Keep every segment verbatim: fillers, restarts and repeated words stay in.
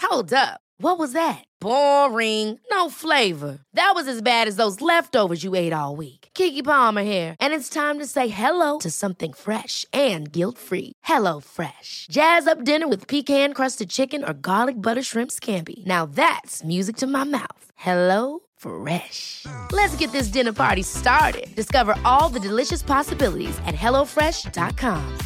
Hold up. What was that? Boring. No flavor. That was as bad as those leftovers you ate all week. Keke Palmer here, and it's time to say hello to something fresh and guilt-free. Hello Fresh. Jazz up dinner with pecan-crusted chicken or garlic butter shrimp scampi. Now that's music to my mouth. Hello Fresh. Let's get this dinner party started. Discover all the delicious possibilities at hello fresh dot com.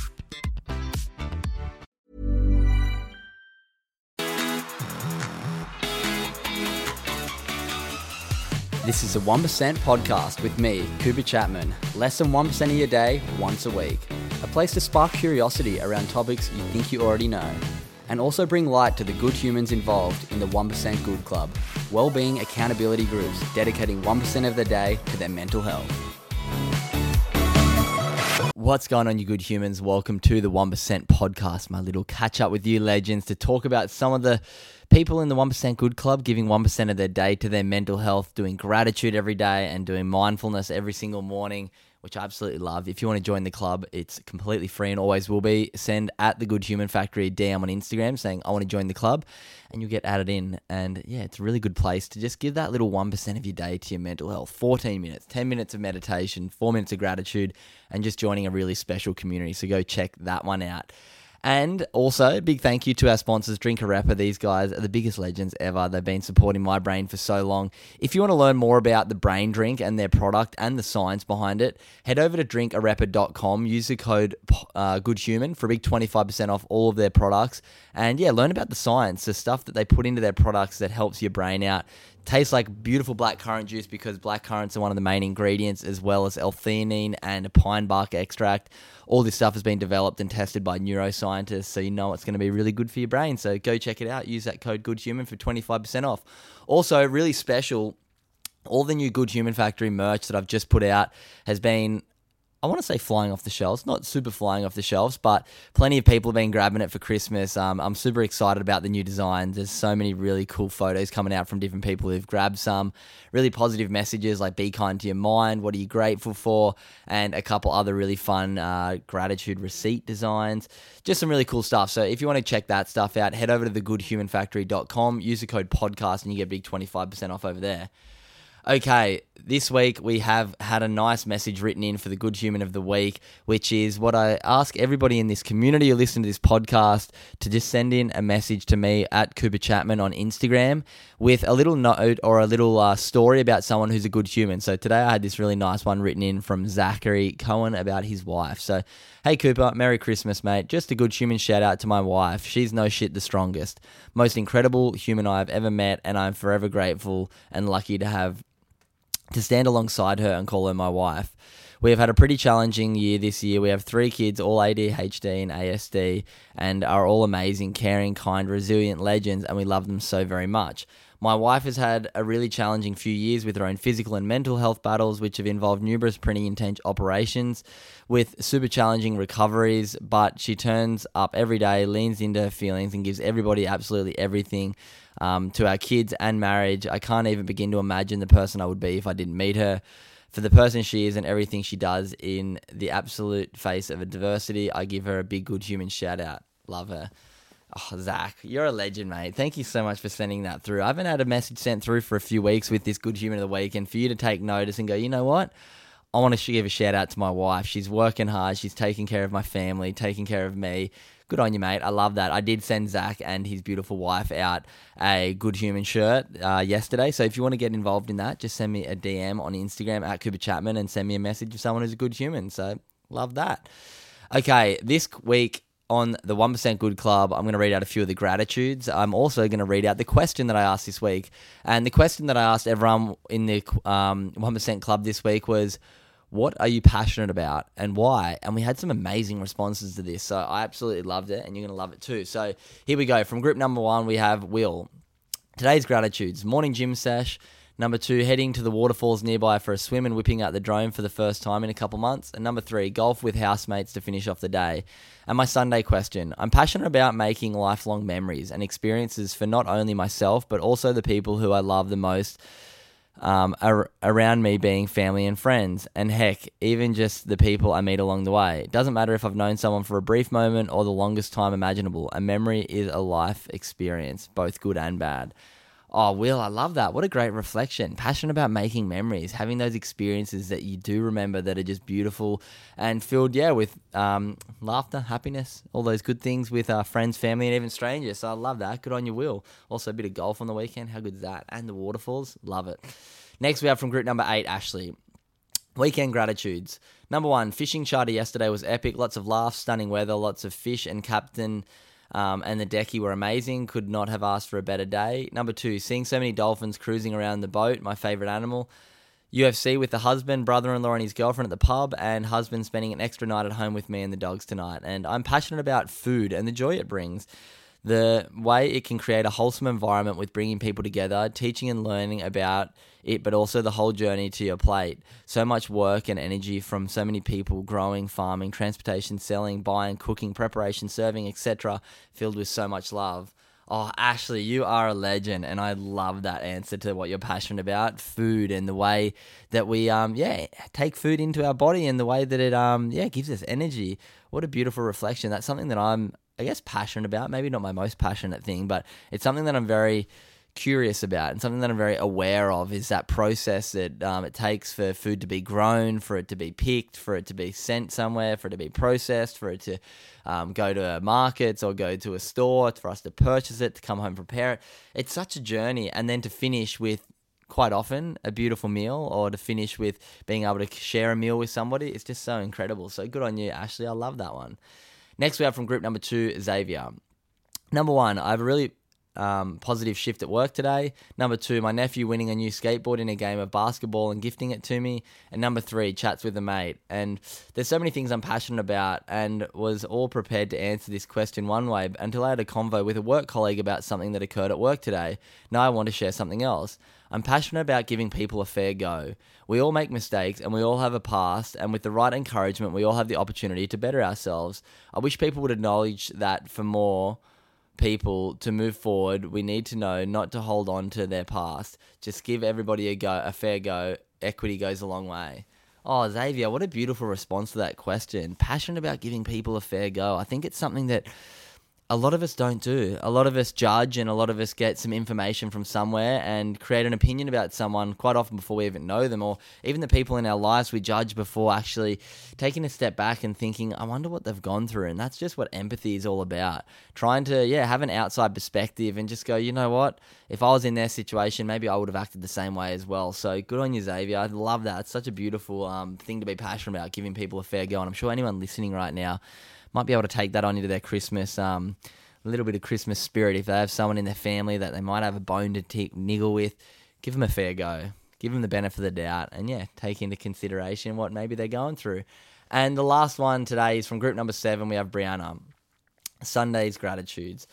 This is a one percent podcast with me, Cooper Chapman. Less than one percent of your day, once a week. A place to spark curiosity around topics you think you already know. And also bring light to the good humans involved in the one percent Good Club. Wellbeing accountability groups dedicating one percent of their day to their mental health. What's going on, you good humans? Welcome to the one percent podcast, my little catch up with you legends to talk about some of the people in the one percent Good Club giving one percent of their day to their mental health, doing gratitude every day and doing mindfulness every single morning, which I absolutely love. If you want to join the club, it's completely free and always will be. Send at the Good Human Factory a D M on Instagram saying, I want to join the club, and you'll get added in. And yeah, it's a really good place to just give that little one percent of your day to your mental health. fourteen minutes, ten minutes of meditation, four minutes of gratitude, and just joining a really special community. So go check that one out. And also, a big thank you to our sponsors, Drink Arepa. These guys are the biggest legends ever. They've been supporting my brain for so long. If you want to learn more about the brain drink and their product and the science behind it, head over to drink arepa dot com. Use the code uh, GoodHuman for a big twenty-five percent off all of their products. And yeah, learn about the science, the stuff that they put into their products that helps your brain out. Tastes like beautiful blackcurrant juice because blackcurrants are one of the main ingredients, as well as L-theanine and a pine bark extract. All this stuff has been developed and tested by neuroscientists, so you know it's going to be really good for your brain. So go check it out. Use that code GoodHuman for twenty-five percent off. Also, really special, all the new Good Human Factory merch that I've just put out has been, I want to say flying off the shelves, not super flying off the shelves, but plenty of people have been grabbing it for Christmas. Um, I'm super excited about the new designs. There's so many really cool photos coming out from different people who've grabbed some. Really positive messages like be kind to your mind, what are you grateful for, and a couple other really fun uh, gratitude receipt designs. Just some really cool stuff. So if you want to check that stuff out, head over to the good human factory dot com, use the code podcast, and you get a big twenty-five percent off over there. Okay, this week we have had a nice message written in for the Good Human of the Week, which is what I ask everybody in this community who listen to this podcast to just send in a message to me at Cooper Chapman on Instagram with a little note or a little uh, story about someone who's a good human. So today I had this really nice one written in from Zachary Cohen about his wife. So, hey Cooper, Merry Christmas, mate. Just a good human shout out to my wife. She's no shit the strongest. Most incredible human I have ever met, and I'm forever grateful and lucky to have to stand alongside her and call her my wife. We have had a pretty challenging year this year. We have three kids, all A D H D and A S D, and are all amazing, caring, kind, resilient legends, and we love them so very much. My wife has had a really challenging few years with her own physical and mental health battles, which have involved numerous pretty intense operations with super challenging recoveries, but she turns up every day, leans into her feelings, and gives everybody absolutely everything. Um, to our kids and marriage. I can't even begin to imagine the person I would be if I didn't meet her. For the person she is and everything she does in the absolute face of adversity, I give her a big good human shout out. Love her. Oh, Zach, you're a legend, mate. Thank you so much for sending that through. I haven't had a message sent through for a few weeks with this Good Human of the Week, and for you to take notice and go, you know what? I want to give a shout out to my wife. She's working hard. She's taking care of my family, taking care of me. Good on you, mate. I love that. I did send Zach and his beautiful wife out a Good Human shirt uh, yesterday. So if you want to get involved in that, just send me a D M on Instagram at Cooper Chapman and send me a message of someone who's a good human. So love that. Okay, this week on the one percent Good Club, I'm going to read out a few of the gratitudes. I'm also going to read out the question that I asked this week. And the question that I asked everyone in the um, one percent Club this week was, what are you passionate about and why? And we had some amazing responses to this. So I absolutely loved it, and you're going to love it too. So here we go. From group number one, we have Will. Today's gratitudes: morning gym sesh. Number two, heading to the waterfalls nearby for a swim and whipping out the drone for the first time in a couple months. And number three, golf with housemates to finish off the day. And my Sunday question: I'm passionate about making lifelong memories and experiences for not only myself, but also the people who I love the most. um, ar- around me being family and friends, and heck, even just the people I meet along the way. It doesn't matter if I've known someone for a brief moment or the longest time imaginable. A memory is a life experience, both good and bad. Oh, Will, I love that. What a great reflection. Passionate about making memories, having those experiences that you do remember that are just beautiful and filled, yeah, with um, laughter, happiness, all those good things with our friends, family, and even strangers. So I love that. Good on you, Will. Also a bit of golf on the weekend. How good is that? And the waterfalls. Love it. Next, we have from group number eight, Ashley. Weekend gratitudes. Number one, fishing charter yesterday was epic. Lots of laughs, stunning weather, lots of fish, and Captain Um, and the decky were amazing. Could not have asked for a better day. Number two, seeing so many dolphins cruising around the boat, my favourite animal. U F C with the husband, brother-in-law and his girlfriend at the pub, and husband spending an extra night at home with me and the dogs tonight. And I'm passionate about food and the joy it brings. The way it can create a wholesome environment with bringing people together, teaching and learning about it, but also the whole journey to your plate. So much work and energy from so many people, growing, farming, transportation, selling, buying, cooking, preparation, serving, et cetera, filled with so much love. Oh, Ashley, you are a legend, and I love that answer to what you're passionate about, food, and the way that we, um, yeah, take food into our body, and the way that it, um, yeah, gives us energy. What a beautiful reflection. That's something that I'm, I guess, passionate about. Maybe not my most passionate thing, but it's something that I'm very curious about, and something that I'm very aware of is that process that um, it takes for food to be grown, for it to be picked, for it to be sent somewhere, for it to be processed, for it to um, go to markets or go to a store, for us to purchase it, to come home, prepare it. It's such a journey, and then to finish with quite often a beautiful meal, or to finish with being able to share a meal with somebody. It's just so incredible. So good on you, Ashley. I love that one. Next we have from group number two, Xavier. Number one, I have a really Um, positive shift at work today. Number two, my nephew winning a new skateboard in a game of basketball and gifting it to me. And number three, chats with a mate. And there's so many things I'm passionate about, and was all prepared to answer this question one way until I had a convo with a work colleague about something that occurred at work today. Now I want to share something else. I'm passionate about giving people a fair go. We all make mistakes, and we all have a past, and with the right encouragement, we all have the opportunity to better ourselves. I wish people would acknowledge that for more people to move forward, we need to know not to hold on to their past. Just give everybody a go, a fair go. Equity goes a long way. Oh, Xavier, what a beautiful response to that question. Passionate about giving people a fair go. I think it's something that a lot of us don't do. A lot of us judge, and a lot of us get some information from somewhere and create an opinion about someone quite often before we even know them, or even the people in our lives we judge before actually taking a step back and thinking, I wonder what they've gone through. And that's just what empathy is all about. Trying to, yeah, have an outside perspective and just go, you know what? If I was in their situation, maybe I would have acted the same way as well. So good on you, Xavier. I love that. It's such a beautiful um, thing to be passionate about, giving people a fair go. And I'm sure anyone listening right now might be able to take that on into their Christmas, um, a little bit of Christmas spirit. If they have someone in their family that they might have a bone to tick, niggle with, give them a fair go. Give them the benefit of the doubt, and yeah, take into consideration what maybe they're going through. And the last one today is from group number seven. We have Brianna. Sunday's gratitudes.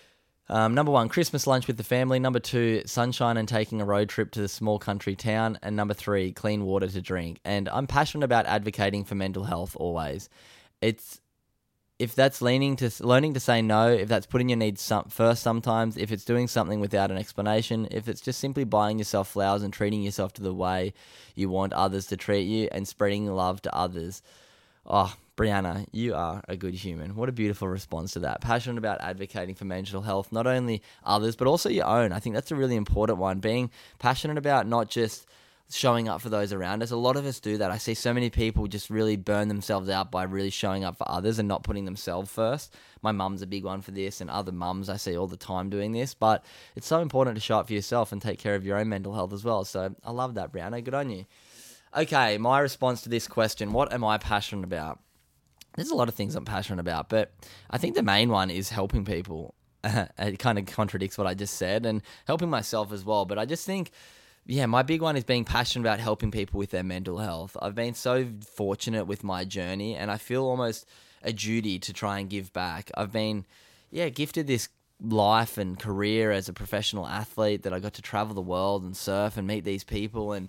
Um, number one, Christmas lunch with the family. Number two, sunshine and taking a road trip to the small country town. And number three, clean water to drink. And I'm passionate about advocating for mental health always. It's If that's leaning to learning to say no, if that's putting your needs some, first sometimes, if it's doing something without an explanation, if it's just simply buying yourself flowers and treating yourself to the way you want others to treat you and spreading love to others. Oh, Brianna, you are a good human. What a beautiful response to that. Passionate about advocating for mental health, not only others, but also your own. I think that's a really important one. Being passionate about not just showing up for those around us. A lot of us do that. I see so many people just really burn themselves out by really showing up for others and not putting themselves first. My mum's a big one for this, and other mums I see all the time doing this, but it's so important to show up for yourself and take care of your own mental health as well. So I love that, Brianna. Good on you. Okay, my response to this question, what am I passionate about? There's a lot of things I'm passionate about, but I think the main one is helping people. It kind of contradicts what I just said, and helping myself as well, but I just think yeah, my big one is being passionate about helping people with their mental health. I've been so fortunate with my journey, and I feel almost a duty to try and give back. I've been, yeah, gifted this life and career as a professional athlete that I got to travel the world and surf and meet these people and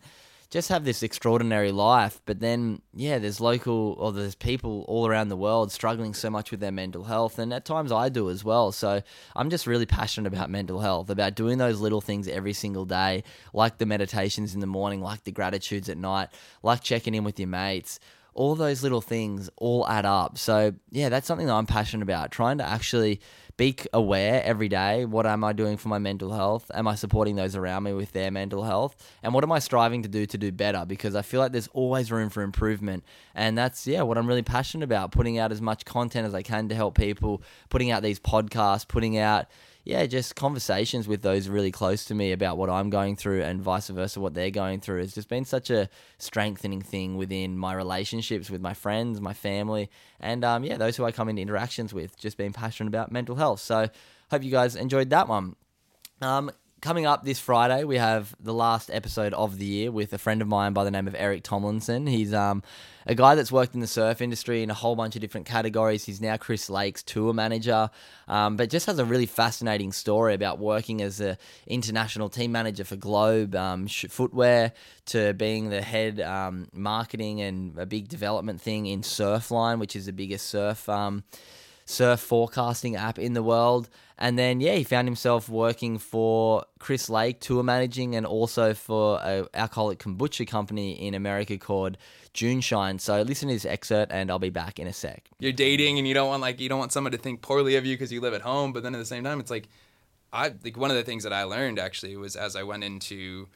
just have this extraordinary life. But then, yeah, there's local or there's people all around the world struggling so much with their mental health. And at times I do as well. So I'm just really passionate about mental health, about doing those little things every single day, like the meditations in the morning, like the gratitudes at night, like checking in with your mates. All those little things all add up. So yeah, that's something that I'm passionate about, trying to actually be aware every day. What am I doing for my mental health? Am I supporting those around me with their mental health? And what am I striving to do to do better? Because I feel like there's always room for improvement. And that's, yeah, what I'm really passionate about, putting out as much content as I can to help people, putting out these podcasts, putting out, yeah, just conversations with those really close to me about what I'm going through and vice versa, what they're going through. It's just been such a strengthening thing within my relationships with my friends, my family, and um, yeah, those who I come into interactions with, just being passionate about mental health. So hope you guys enjoyed that one. Um, Coming up this Friday, we have the last episode of the year with a friend of mine by the name of Eric Tomlinson. He's um, a guy that's worked in the surf industry in a whole bunch of different categories. He's now Chris Lake's tour manager, um, but just has a really fascinating story about working as an international team manager for Globe um, Footwear, to being the head um, marketing and a big development thing in Surfline, which is the biggest surf um, surf forecasting app in the world. And then, yeah, he found himself working for Chris Lake, tour managing, and also for an alcoholic kombucha company in America called Juneshine. So listen to this excerpt and I'll be back in a sec. You're dating and you don't want like you don't want someone to think poorly of you because you live at home, but then at the same time, it's like, I like one of the things that I learned actually was as I went into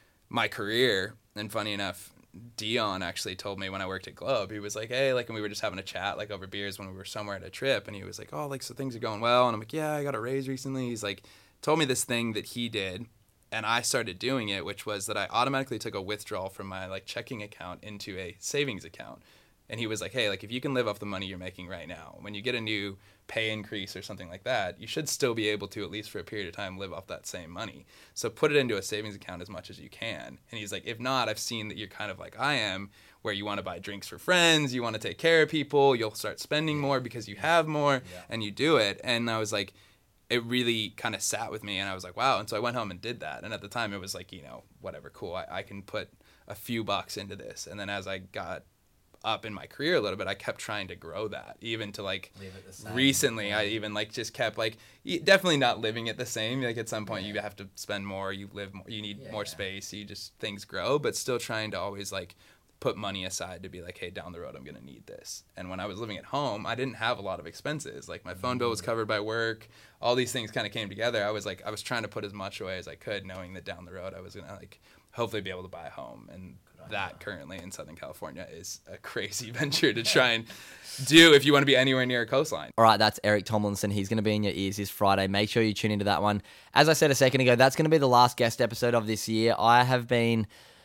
my career, and funny enough, Dion actually told me when I worked at Globe, he was like, hey, like, and we were just having a chat, like, over beers when we were somewhere at a trip, and he was like, oh, like, so things are going well, and I'm like, yeah, I got a raise recently. He's like, told me this thing that he did, and I started doing it, which was that I automatically took a withdrawal from my, like, checking account into a savings account, and he was like, hey, like, if you can live off the money you're making right now, when you get a new pay increase or something like that, you should still be able to, at least for a period of time, live off that same money. So put it into a savings account as much as you can. And he's like, if not, I've seen that you're kind of like I am, where you want to buy drinks for friends, you want to take care of people, you'll start spending more because you have more, yeah. and you do it. And I was like, it really kind of sat with me, and I was like, wow. And so I went home and did that. And at the time, it was like, you know, whatever, cool, I, I can put a few bucks into this. And then as I got up in my career a little bit, I kept trying to grow that, even to like recently, yeah. I even like just kept like definitely not living it the same. Like at some point yeah. you have to spend more, you live more, you need yeah. more space, you just things grow, but still trying to always like put money aside to be like, hey, down the road I'm gonna need this. And when I was living at home, I didn't have a lot of expenses. Like my phone bill was covered by work, all these things kind of came together. I was like, I was trying to put as much away as I could, knowing that down the road I was gonna like hopefully be able to buy a home. And that currently in Southern California is a crazy venture to try and do if you want to be anywhere near a coastline. All right, that's Eric Tomlinson. He's going to be in your ears this Friday. Make sure you tune into that one. As I said a second ago, that's going to be the last guest episode of this year. I have been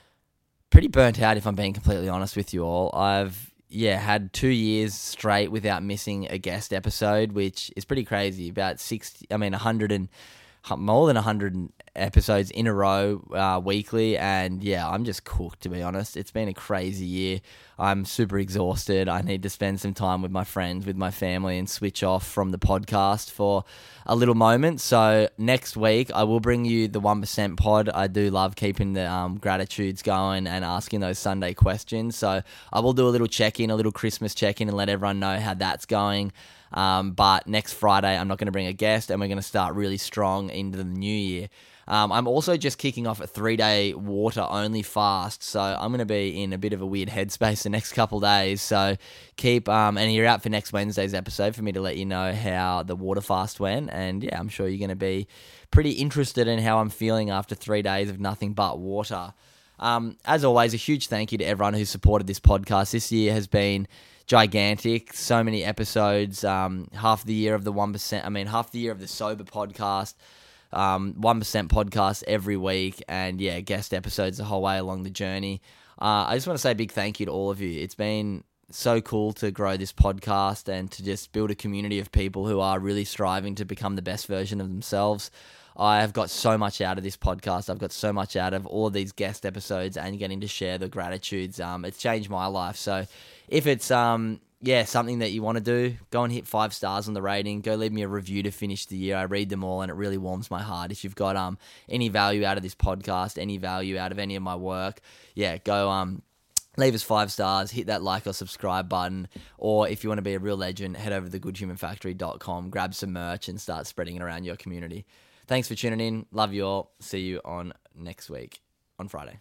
pretty burnt out, if I'm being completely honest with you all. I've, yeah, had two years straight without missing a guest episode, which is pretty crazy. About sixty, I mean, one hundred and more than one hundred episodes in a row uh, weekly, and yeah, I'm just cooked, to be honest. It's been a crazy year. I'm super exhausted. I need to spend some time with my friends, with my family, and switch off from the podcast for a little moment. So next week I will bring you the one percent pod. I do love keeping the um, gratitudes going and asking those Sunday questions, so I will do a little check-in, a little Christmas check-in, and let everyone know how that's going. Um, but next Friday, I'm not going to bring a guest, and we're going to start really strong into the new year. Um, I'm also just kicking off a three-day water-only fast, so I'm going to be in a bit of a weird headspace the next couple days. So keep, um, and you're out for next Wednesday's episode for me to let you know how the water fast went. And yeah, I'm sure you're going to be pretty interested in how I'm feeling after three days of nothing but water. Um, as always, a huge thank you to everyone who supported this podcast. This year has been gigantic. So many episodes, um, half the year of the one percent, I mean, half the year of the Sober podcast, um, one percent podcast every week, and yeah, guest episodes the whole way along the journey. Uh, I just want to say a big thank you to all of you. It's been so cool to grow this podcast and to just build a community of people who are really striving to become the best version of themselves. I have got so much out of this podcast. I've got so much out of all of these guest episodes and getting to share the gratitudes. Um, it's changed my life. So if it's um yeah, something that you want to do, go and hit five stars on the rating. Go leave me a review to finish the year. I read them all and it really warms my heart. If you've got um any value out of this podcast, any value out of any of my work, yeah, go um leave us five stars, hit that like or subscribe button. Or if you want to be a real legend, head over to the good human factory dot com, grab some merch and start spreading it around your community. Thanks for tuning in. Love you all. See you on next week on Friday.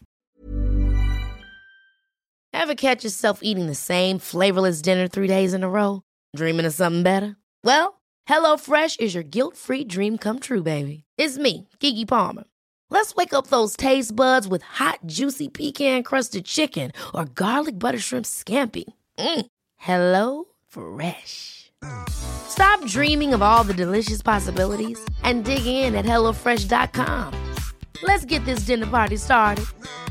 Ever catch yourself eating the same flavorless dinner three days in a row? Dreaming of something better? Well, HelloFresh is your guilt-free dream come true, baby. It's me, Keke Palmer. Let's wake up those taste buds with hot, juicy pecan-crusted chicken or garlic butter shrimp scampi. Mm. Hello Fresh. Stop dreaming of all the delicious possibilities and dig in at hello fresh dot com. Let's get this dinner party started.